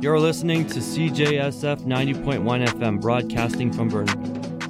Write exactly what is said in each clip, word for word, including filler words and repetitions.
You're listening to C J S F ninety point one F M, broadcasting from Burnaby.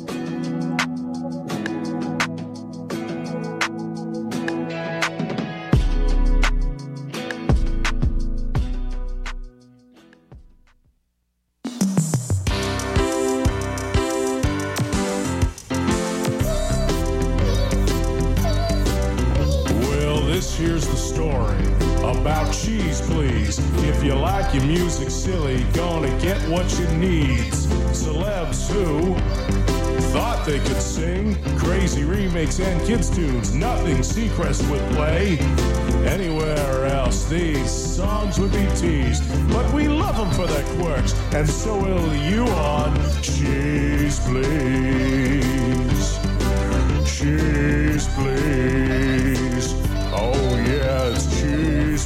Here's the story about Cheese Please. If you like your music silly, gonna get what you need. Celebs who thought they could sing crazy remakes and kids' tunes. Nothing Seacrest would play. Anywhere else, these songs would be teased. But we love them for their quirks, and so will you on Cheese Please. Cheese Please. Oh yeah, it's Cheese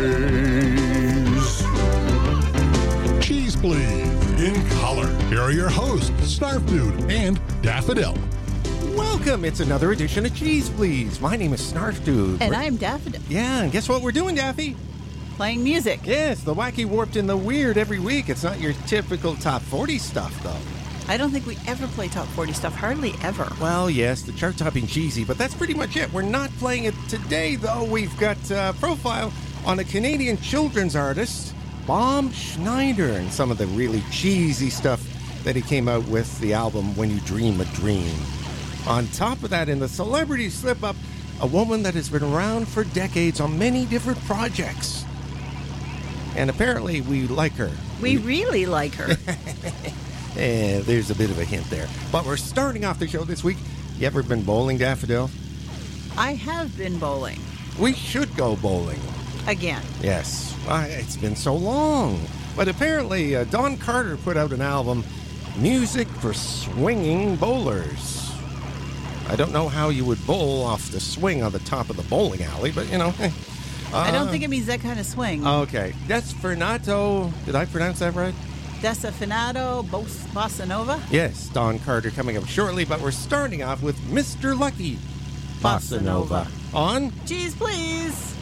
Please. Cheese Please in color. Here are your hosts, Snarf Dude and Daffodil. Welcome. It's another edition of Cheese Please. My name is Snarf Dude. And we're... I'm Daffodil. Yeah, and guess what we're doing, Daffy? Playing music. Yes, the wacky, warped, and the weird every week. It's not your typical top forty stuff, though. I don't think we ever play top forty stuff. Hardly ever. Well, yes, the chart-topping cheesy, but that's pretty much it. We're not playing it today, though. We've got a profile on a Canadian children's artist, Bob Schneider, and some of the really cheesy stuff that he came out with, the album When You Dream a Dream. On top of that, in the celebrity slip-up, a woman that has been around for decades on many different projects. And apparently we like her. We really like her. Eh, there's a bit of a hint there. But we're starting off the show this week. You ever been bowling, Daffodil? I have been bowling. We should go bowling. Again. Yes. Uh, it's been so long. But apparently, uh, Don Carter put out an album, Music for Swinging Bowlers. I don't know how you would bowl off the swing on the top of the bowling alley, but, you know. Eh. Uh, I don't think it means that kind of swing. Okay. Despernato. Did I pronounce that right? Desafinato, Bossa Nova? Yes, Don Carter coming up shortly, but we're starting off with Mister Lucky, Bossa Nova. On Cheese Please.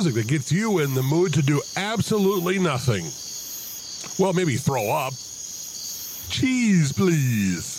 music that gets you in the mood to do absolutely nothing. Well, maybe throw up. Cheese, please.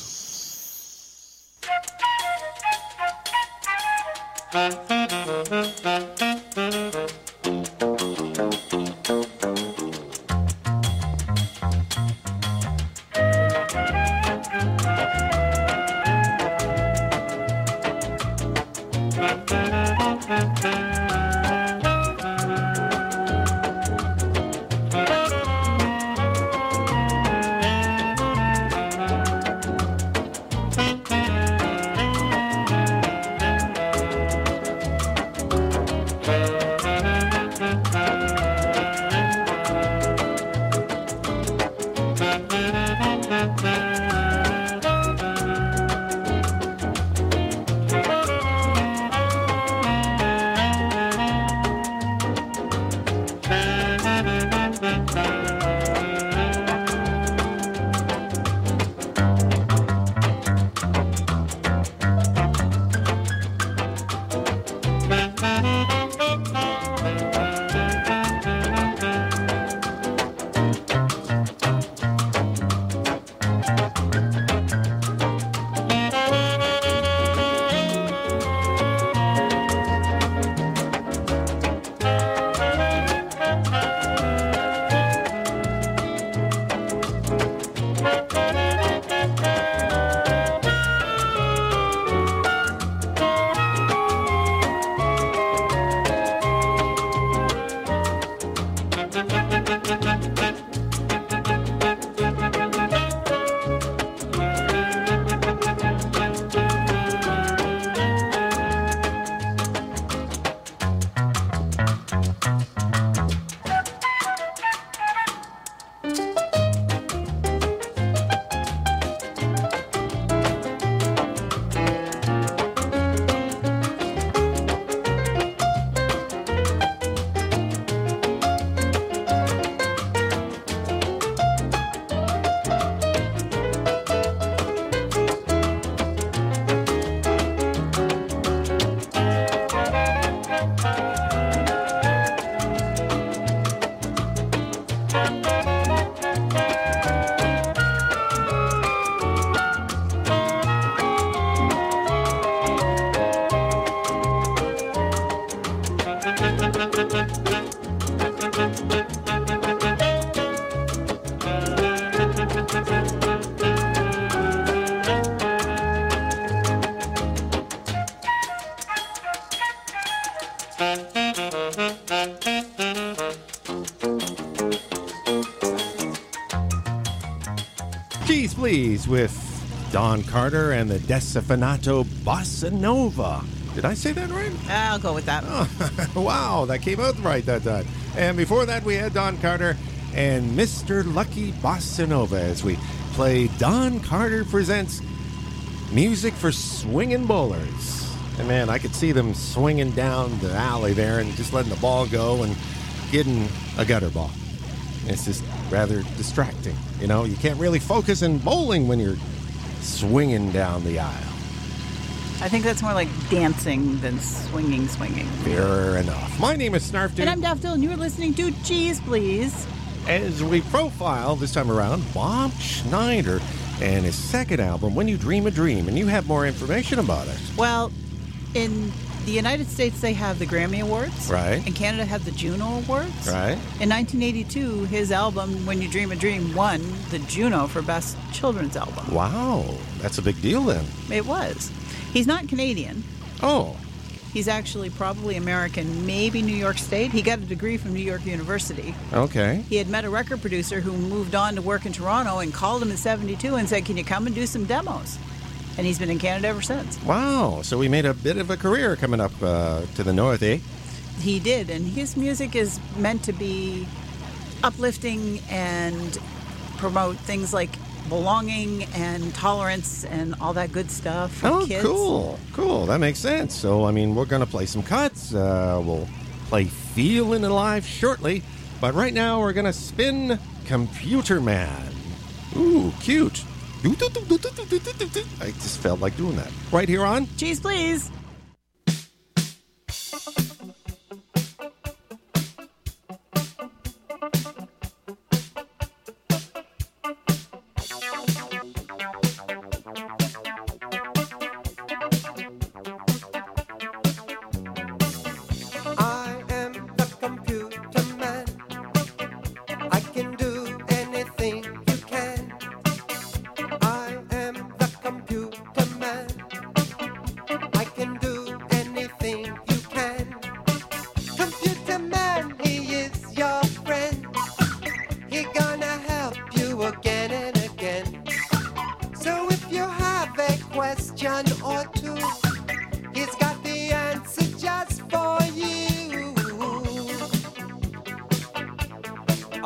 Cheese Please with Don Carter and the Desafinato Bossa Nova. Did I say that right? I'll go with that. Oh, wow, that came out right that time. And before that, we had Don Carter and Mister Lucky Bossa Nova as we play Don Carter Presents Music for Swinging Bowlers. And man, I could see them swinging down the alley there and just letting the ball go and getting a gutter ball. It's just rather distracting. You know, you can't really focus in bowling when you're swinging down the aisle. I think that's more like dancing than swinging, swinging. Fair enough. My name is Snarf Dude. And I'm Daffodil, and you're listening to Cheese Please. As we profile this time around Bob Schneider and his second album, When You Dream a Dream, and you have more information about it. Well, in the United States, they have the Grammy Awards. Right. In Canada, have the Juno Awards. Right. In nineteen eighty-two, his album, When You Dream a Dream, won the Juno for Best Children's Album. Wow, that's a big deal then. It was. He's not Canadian. Oh. He's actually probably American, maybe New York State. He got a degree from New York University. Okay. He had met a record producer who moved on to work in Toronto and called him in seventy-two and said, can you come and do some demos? And he's been in Canada ever since. Wow, so he made a bit of a career coming up uh, to the north, eh? He did, and his music is meant to be uplifting and promote things like belonging and tolerance and all that good stuff for Oh, kids. cool, cool. That makes sense. So, I mean, we're going to play some cuts. Uh, we'll play Feelin' Alive shortly. But right now, we're going to spin Computer Man. Ooh, cute. I just felt like doing that. Right here on Cheese Please.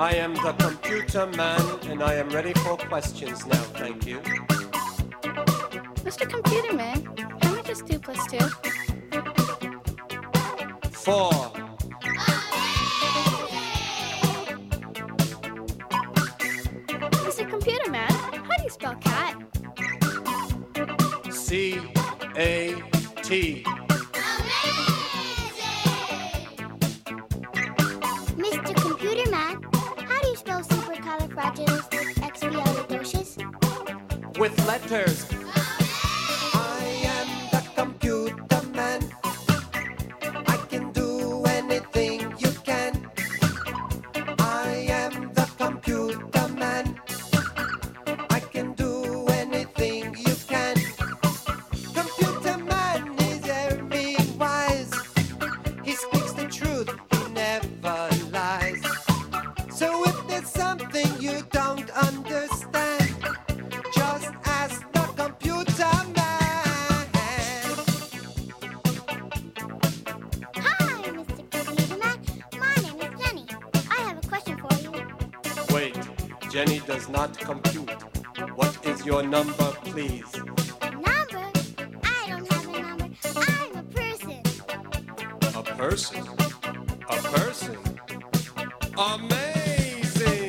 I am the computer man, and I am ready for questions now, thank you. Mister Computer Man, how much is two plus two? Four. Mister Computer Man, how do you spell cat? C A T. Mister Computer Man, how do you spell supercalifragilisticexpialidocious? With letters. I am the computer man. I can do anything you can. I am the computer man. I can do anything you can. Computer man is very wise. He speaks the truth, he never lies. So if there's something you don't understand, just ask the computer man. Hi, Mister Computer Man. My name is Jenny. I have a question for you. Wait, Jenny does not compute. What is your number, please? Number? I don't have a number. I'm a person. A person? A person? Amazing!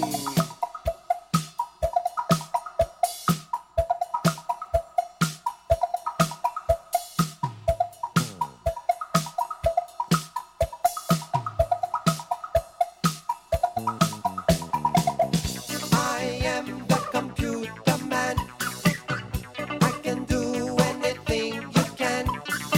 I am the computer man. I can do anything you can.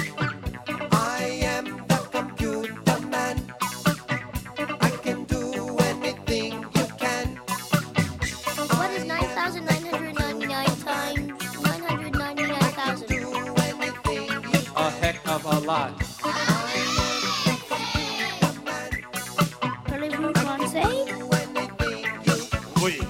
I am the computer man. I can do anything you can. What is nine thousand nine hundred ninety-nine times nine hundred ninety-nine thousand? Do anything you A heck of a lot. Parlez-vous français? Do anything you Oui.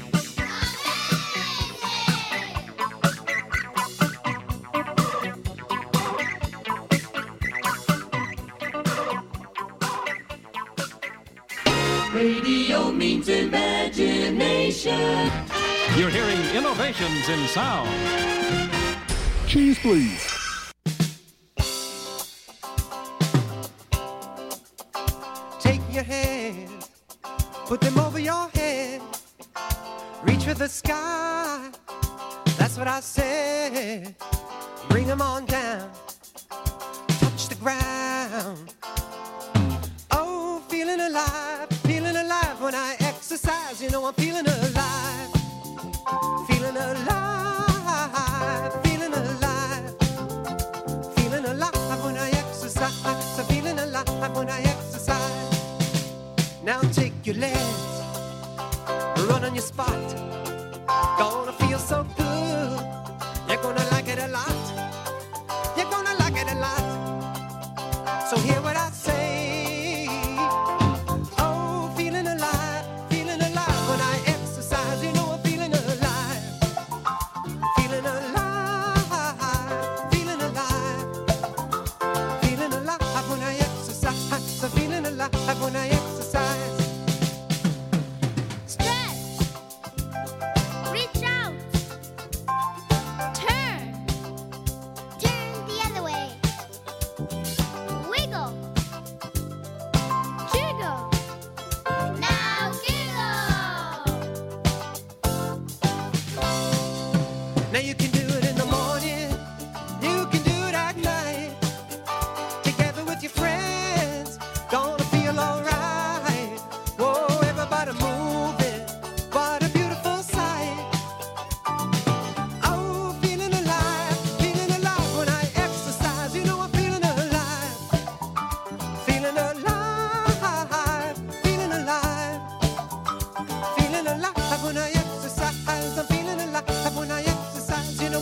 Radio means imagination. You're hearing innovations in sound. Cheese, please. Take your hands, put them over your head, reach for the sky. That's what I said. Bring them on down, touch the ground. Oh, feeling alive, feeling alive when I exercise. You know I'm feeling alive, feeling alive, feeling alive, feeling alive when I exercise. So feeling alive when I exercise. Now take your legs, run on your spot. Gonna feel so good. You're gonna like it a lot. You're gonna like it a lot. So hear what I say. Oh, feeling alive, feeling alive when I exercise. You know I'm feeling alive, feeling alive, feeling alive, feeling alive when I exercise. So feeling alive when I exercise. Stretch. Reach out. Turn. Turn the other way. Wiggle. Jiggle. Now giggle. Now you can do it in the morning, you can do it at night. Together with your friends, gonna feel alright. Whoa, everybody moving, what a beautiful sight. Oh, feeling alive, feeling alive when I exercise. You know I'm feeling alive, feeling alive, feeling alive, feeling alive when I exercise. I'm feeling alive when I exercise. You know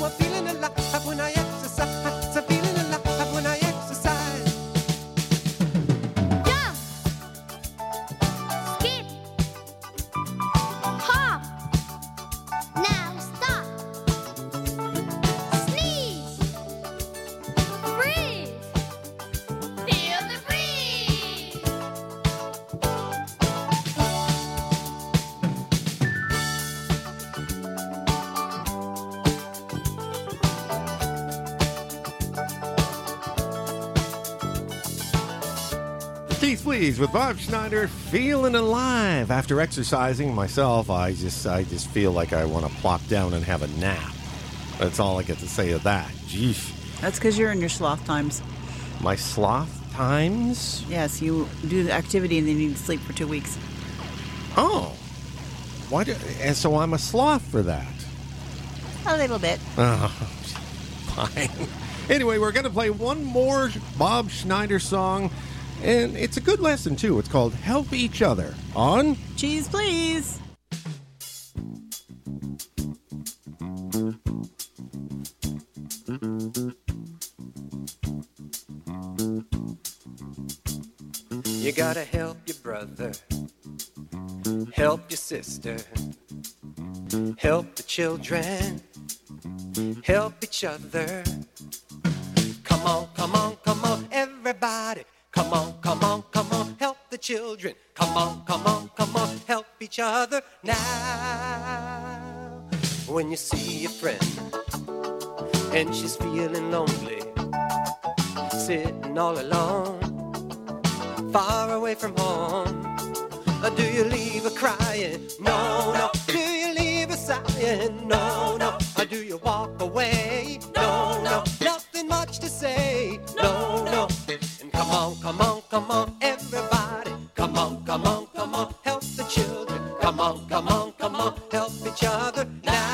Please with Bob Schneider, feeling alive. After exercising myself, I just I just feel like I want to plop down and have a nap. That's all I get to say of that. Jeez. That's because you're in your sloth times. My sloth times? Yes, you do the activity and then you need to sleep for two weeks. Oh. Why do, and so I'm a sloth for that. A little bit. Oh, fine. Anyway, we're going to play one more Bob Schneider song, and it's a good lesson, too. It's called Help Each Other on Cheese Please. You gotta help your brother, help your sister, help the children, help each other. Come on, come on, come on, everybody. Come on, come on, come on, help the children. Come on, come on, come on, help each other now. When you see your friend and she's feeling lonely, sitting all alone, far away from home, or do you leave her crying? No, no. Do you leave her sighing? No, no. Or do you walk away? No, no. Nothing much to say. No, no. And come on, come on, come on, everybody. Come on, come on, come on, help the children. Come on, come on, come on, help each other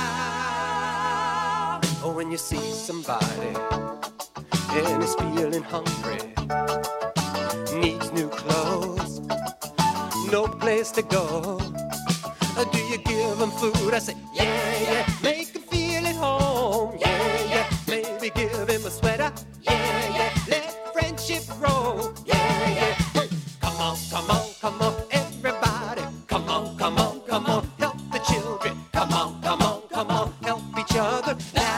now. Or when you see somebody and is feeling hungry, needs new clothes, no place to go, or do you give them food? I say, yeah, yeah, make him feel at home, yeah, yeah, maybe give him a sweater, yeah, yeah, let friendship grow, yeah, yeah, hey. Come on, come on, come on, everybody, come on, come on, come on, help the children, come on, come on, come on, help each other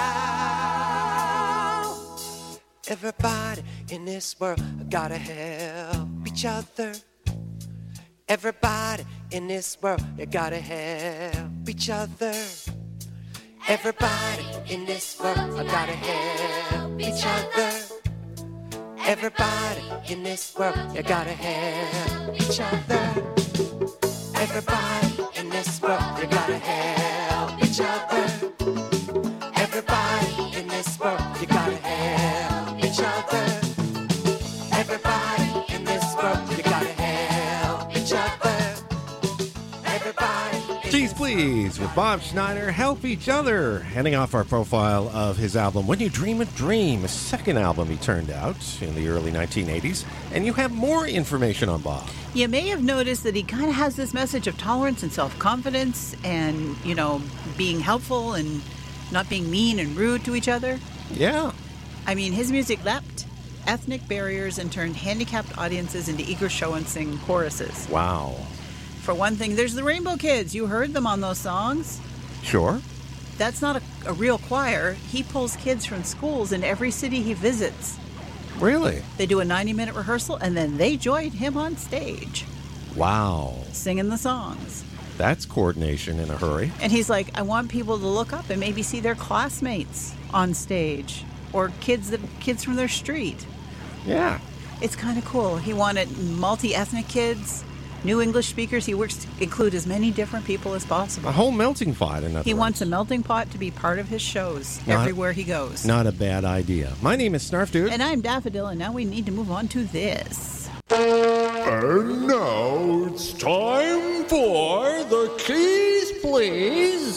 now. Everybody in this world gotta help each other. Everybody in this world, you gotta help each other. Everybody in this world, I gotta help each other. Everybody in this world, you gotta help each other. Everybody in this world, you gotta help each other. Everybody in this world, you gotta help each other. Everybody in this world, you gotta help each other. Everybody. Cheese Please with Bob Schneider, Help Each Other. Heading off our profile of his album When You Dream a Dream, a second album he turned out in the early nineteen eighties. And you have more information on Bob. You may have noticed that he kind of has this message of tolerance and self-confidence and, you know, being helpful and not being mean and rude to each other. Yeah. I mean, his music leapt ethnic barriers and turned handicapped audiences into eager show and sing choruses. Wow. For one thing, there's the Rainbow Kids. You heard them on those songs. Sure. That's not a, a real choir. He pulls kids from schools in every city he visits. Really? They do a ninety-minute rehearsal, and then they join him on stage. Wow. Singing the songs. That's coordination in a hurry. And he's like, I want people to look up and maybe see their classmates on stage or kids that kids from their street. Yeah. It's kind of cool. He wanted multi-ethnic kids, new English speakers. He works to include as many different people as possible. A whole melting pot, in other He words. wants a melting pot to be part of his shows Not- everywhere he goes. Not a bad idea. My name is Snarf Dude. And I'm Daffodil, and now we need to move on to this. And now it's time for the Cheese Please.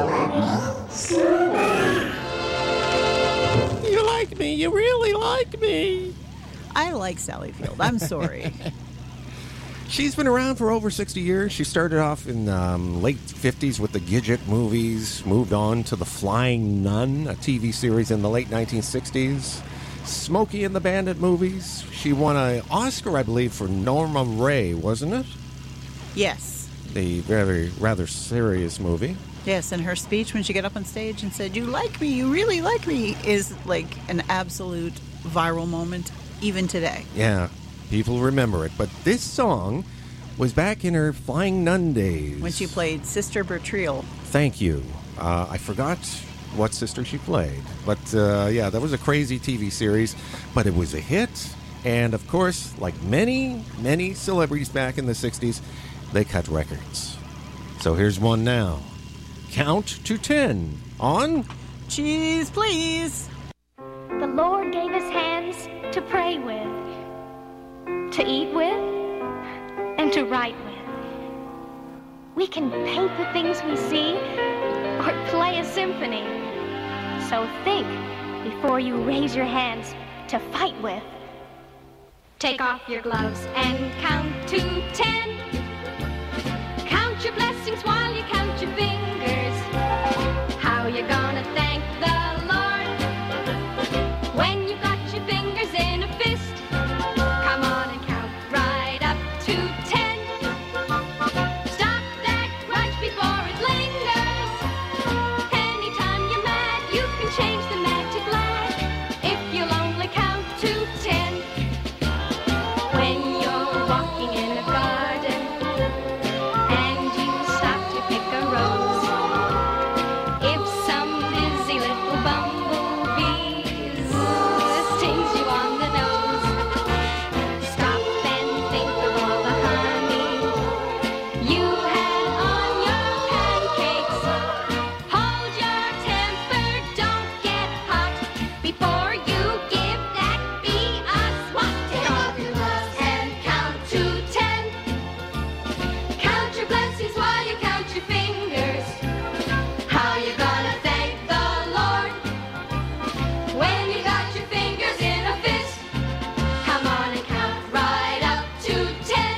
You like me. You really like me. I like Sally Field. I'm sorry. She's been around for over sixty years. She started off in um, late fifties with the Gidget movies, moved on to The Flying Nun, a T V series in the late nineteen sixties, Smokey and the Bandit movies. She won an Oscar, I believe, for Norma Ray, wasn't it? Yes. The very rather serious movie. Yes, and her speech when she got up on stage and said, "You like me, you really like me," is like an absolute viral moment, even today. Yeah, people remember it. But this song was back in her Flying Nun days. When she played Sister Bertrille. Thank you. Uh, I forgot what sister she played. But, uh, yeah, that was a crazy T V series. But it was a hit. And, of course, like many, many celebrities back in the sixties, they cut records. So here's one now. Count to ten on Cheese Please. The Lord gave us hands to pray with, to eat with, and to write with. We can paint the things we see or play a symphony. So think before you raise your hands to fight with. Take off your gloves and count to ten. Count your blessings while you count your fingers. How you gonna thank the Lord when you've got your fingers in a fist? Come on and count right up to ten. Stop that grudge before it lingers. Anytime you're mad, you can change the mad to glad if you'll only count to ten. When you're walking in a garden and you stop to pick a rose, if some busy little bumblebee stings you on the nose, stop and think of all the honey you had on your pancakes. Hold your temper, don't get hot before you give that bee a swat. Take off your gloves and count to ten. Count your blessings while you count your fingers. How you gonna thank the Lord when you got your fingers in a fist? Come on and count right up to ten.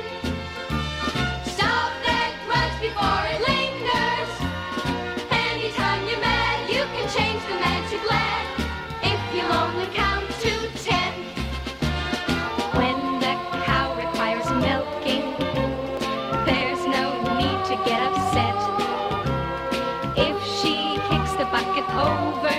Stop that grudge before it lingers. Anytime you're mad, you can change the mad to glad if you'll only count to ten. When the cow requires milking, there's no need to get upset. If she kicks the bucket over,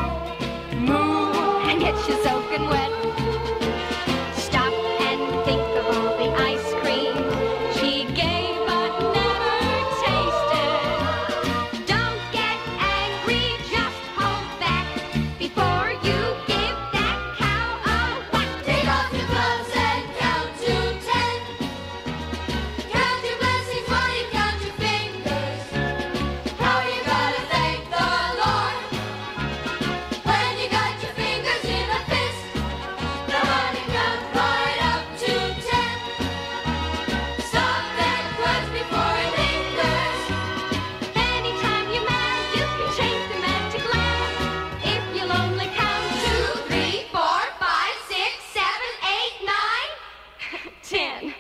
moo and gets you soaking wet. Stop and think of all the ice cream she gave but never tasted. Don't get angry, just hold back before you give that cow a whack. Take off your gloves and count to ten. Count your blessings while you count your fingers. How you gonna thank the Lord when you got your fingers in a fist? Come on and count right up to ten. Stop that grudge before it lingers. Anytime you're mad, you can change the mad to glad if you'll only count two, three, four, five, six, seven, eight, nine, ten.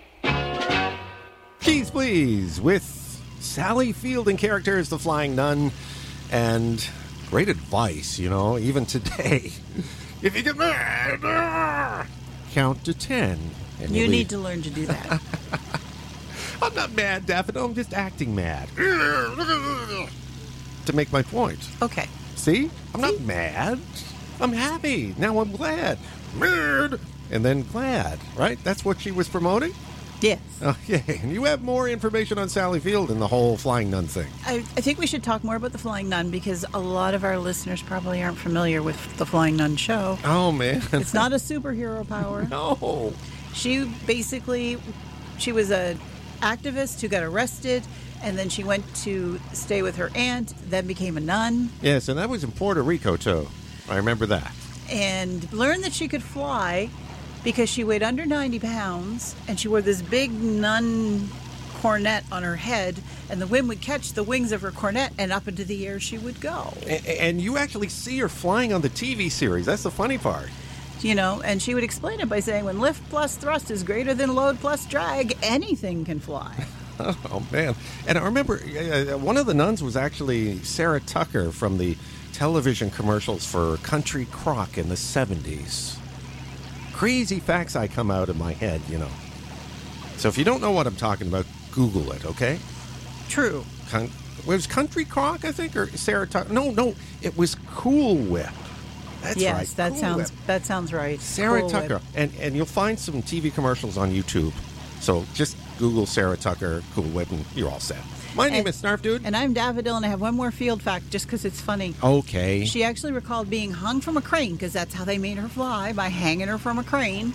Cheese Please with Sally Field in character as the Flying Nun. And great advice, you know, even today. If you get mad, ah, count to ten. And You you'll be- need to learn to do that. I'm not mad, Daffodil. I'm just acting mad. To make my point. Okay. See? I'm not mad. I'm happy. Now I'm glad. Mad. And then glad, right? That's what she was promoting? Yes. Okay. And you have more information on Sally Field and the whole Flying Nun thing. I, I think we should talk more about the Flying Nun because a lot of our listeners probably aren't familiar with the Flying Nun show. Oh, man. It's not a superhero power. No. She basically, she was a activist who got arrested, and then she went to stay with her aunt, then became a nun, Yes, and that was in Puerto Rico, too. I remember that. and learned that she could fly because she weighed under ninety pounds, and she wore this big nun cornet on her head, and the wind would catch the wings of her cornet, and up into the air she would go. A- And you actually see her flying on the T V series. That's the funny part. You know, and she would explain it by saying, when lift plus thrust is greater than load plus drag, anything can fly. Oh, man. And I remember uh, one of the nuns was actually Sarah Tucker from the television commercials for Country Crock in the seventies. Crazy facts I come out of my head, you know. So if you don't know what I'm talking about, Google it, okay? True. Con- was Country Crock, I think, or Sarah Tucker? No, no, it was Cool Whip. That's yes, right. that Cool sounds Whip. that sounds right. Sarah Cool Tucker. Whip. And and you'll find some T V commercials on YouTube. So just Google Sarah Tucker, Cool Whip, and you're all set. My name And- is Snarf Dude. And I'm Daffodil, and I have one more field fact just because it's funny. Okay. She actually recalled being hung from a crane because that's how they made her fly, by hanging her from a crane.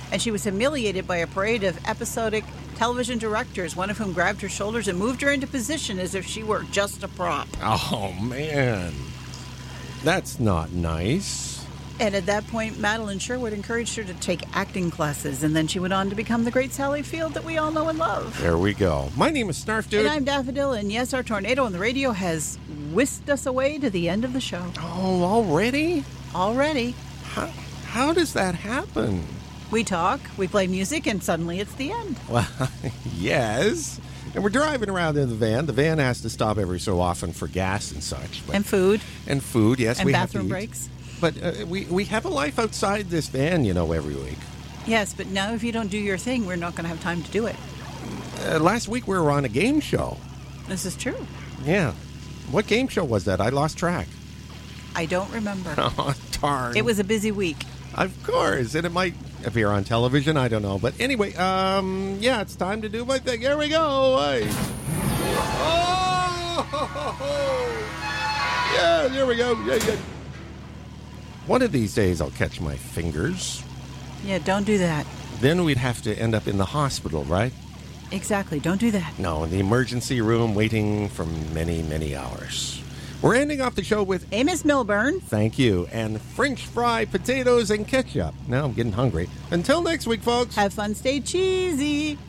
and she was humiliated by a parade of episodic television directors, one of whom grabbed her shoulders and moved her into position as if she were just a prop. Oh, man. That's not nice. And at that point, Madeline Sherwood encouraged her to take acting classes, and then she went on to become the great Sally Field that we all know and love. There we go. My name is Snarf Dude. And I'm Daffodil, and yes, our tornado on the radio has whisked us away to the end of the show. Oh, already? Already. How, how does that happen? We talk, we play music, and suddenly it's the end. Well, yes. And we're driving around in the van. The van has to stop every so often for gas and such. But, and food. And food, yes. And we bathroom have to breaks. But uh, we, we have a life outside this van, you know, every week. Yes, but now if you don't do your thing, we're not going to have time to do it. Uh, last week we were on a game show. This is true. Yeah. What game show was that? I lost track. I don't remember. Oh, darn. It was a busy week. Of course. And it might appear on television. I don't know. But anyway, um, yeah, it's time to do my thing. Here we go. Hey. Oh! Yeah, here we go. Yeah, yeah. One of these days I'll catch my fingers. Yeah, don't do that. Then we'd have to end up in the hospital, right? Exactly. Don't do that. No, in the emergency room waiting for many, many hours. We're ending off the show with Amos Milburn. Thank you. And French fry potatoes and ketchup. Now I'm getting hungry. Until next week, folks. Have fun. Stay cheesy.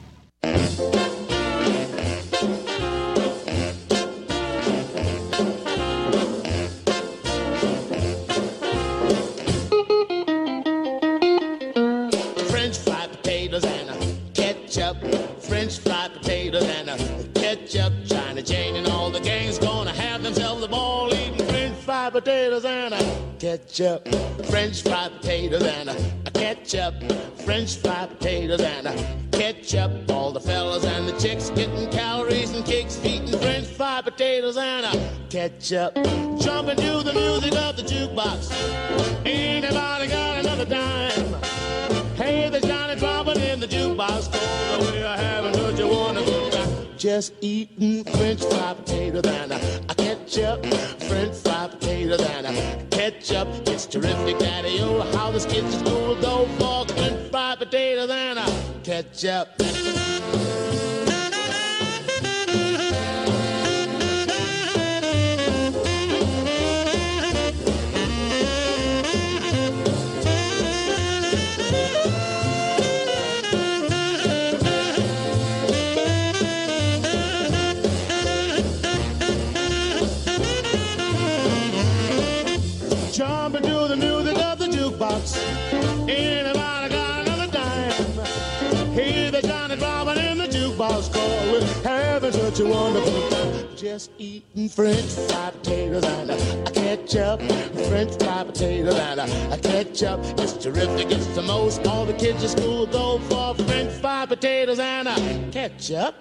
French fried potatoes and a ketchup, China Jane and all the gang's gonna have themselves a ball eating French fried potatoes and a ketchup. French fried potatoes and a ketchup. French fried potatoes and a ketchup. All the fellas and the chicks getting calories and kicks, eating French fried potatoes and a ketchup. Jumping to the music of the jukebox. Anybody got another dime? Hey, there's Johnny dropping in the jukebox. Oh, the way I haven't heard you want a good time. Just eating French fried potatoes and a ketchup. French fried potatoes and a ketchup. It's terrific, Daddy. Oh, how this kid's in school go for French fried potatoes and a ketchup. Jumping to the music of the jukebox. Anybody got another dime? Hear the Johnny dropping in the jukebox. Call with having such a wonderful time. Just eating French fried potatoes and a ketchup. French fried potatoes and a ketchup. It's terrific. It's the most. All the kids at school go for French fried potatoes and a ketchup.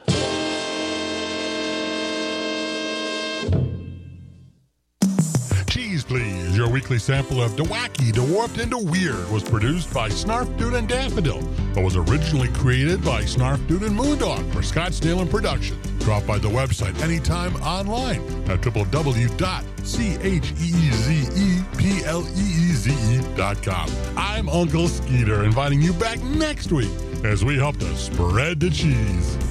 Cheese Please, your weekly sample of DeWacky, DeWarped, and DeWeird was produced by Snarf Dude and Daffodil, but was originally created by Snarf Dude and Moondog for Scottsdale and Production. Drop by the website anytime online at w w w dot cheezepleeze dot com. I'm Uncle Skeeter, inviting you back next week as we help to spread the cheese.